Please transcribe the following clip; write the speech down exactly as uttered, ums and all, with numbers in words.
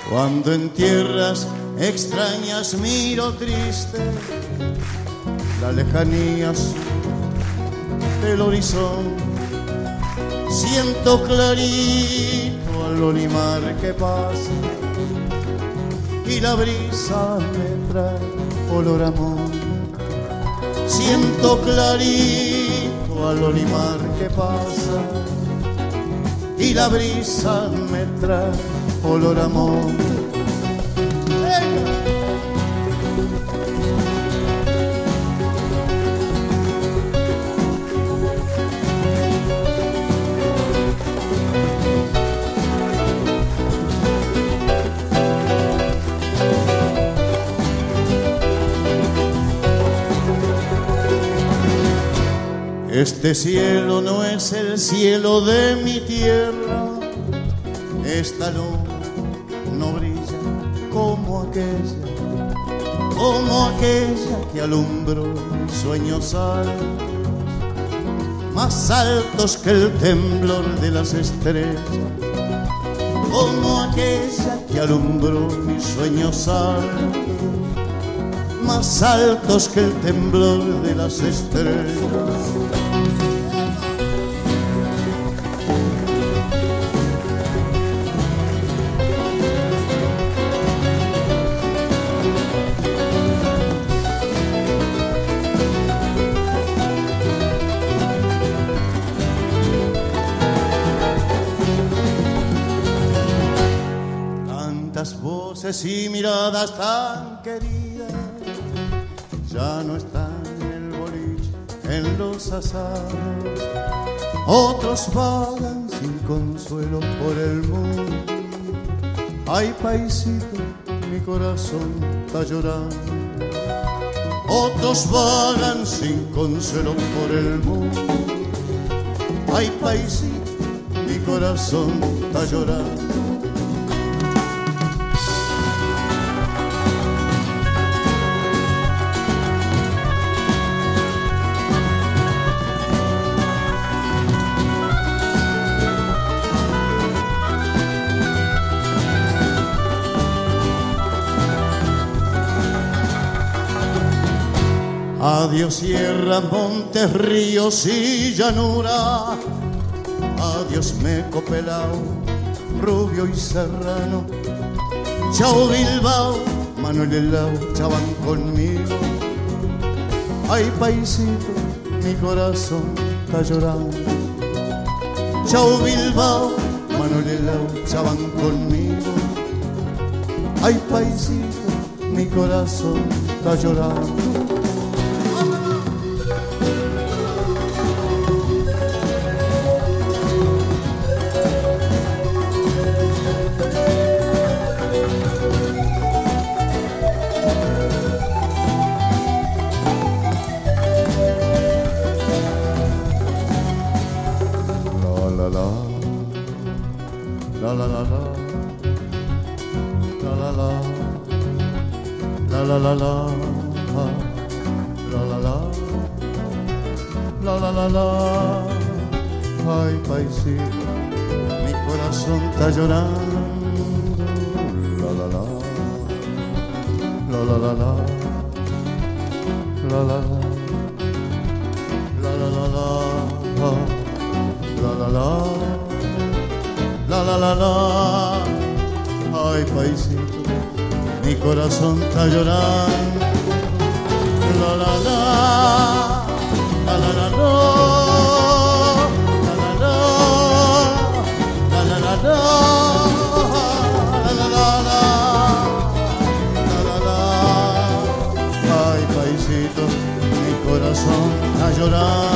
Cuando en tierras extrañas miro triste la lejanía azul del horizonte, siento clarito al olimar que pasa y la brisa me trae olor a monte. Siento clarito al olimar que pasa y la brisa me trae olor a monte. Este cielo no es el cielo de mi tierra, esta luna no brilla como aquella, como aquella que alumbró mis sueños altos, más altos que el temblor de las estrellas, como aquella que alumbró mis sueños altos, más altos que el temblor de las estrellas. Voces y miradas tan queridas ya no están en el boliche, en los asados. Otros vagan sin consuelo por el mundo. Ay, paisito, mi corazón está llorando. Otros vagan sin consuelo por el mundo. Ay, paisito, mi corazón está llorando. Adiós sierra, montes, ríos y llanura. Adiós Meco, Pelao, Rubio y Serrano. Chao Bilbao, Manuel Helao, ya van conmigo. Ay, paisito, mi corazón está llorando. Chao Bilbao, Manuel Helao, ya van conmigo. Ay, paisito, mi corazón está llorando. La la la la, la la la, la la la la, la la la, la la la la. Ay, paisito, mi corazón está llorando. La la la, la la la la, la la la, la la la la, la la la. La la la la, ay paisito, mi corazón está llorando. La la la, la la la la, la la la, la la la la, la la la, la la la, ay paisito, mi corazón está llorando.